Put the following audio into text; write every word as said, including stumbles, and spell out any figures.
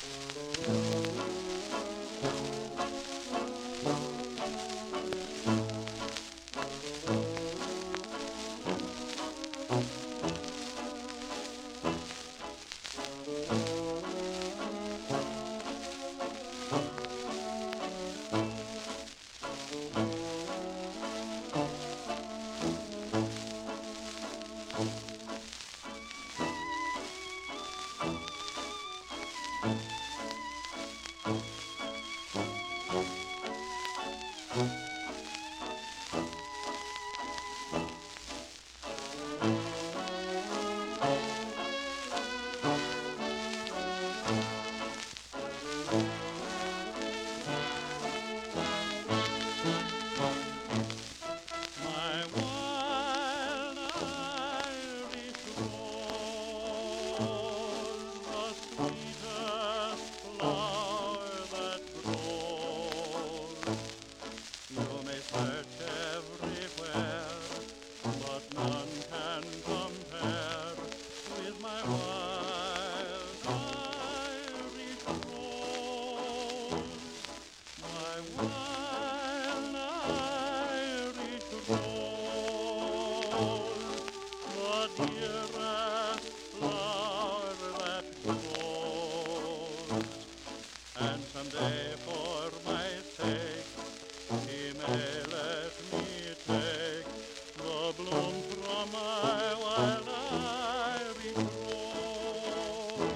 My wild Irish rose, the sweetest flower that grows. You may search everywhere, but none can compare with my wild Irish rose. My wild Irish rose, the dearest flower that grows. And someday for my sake he may let me take the bloom from my wild Irish rose.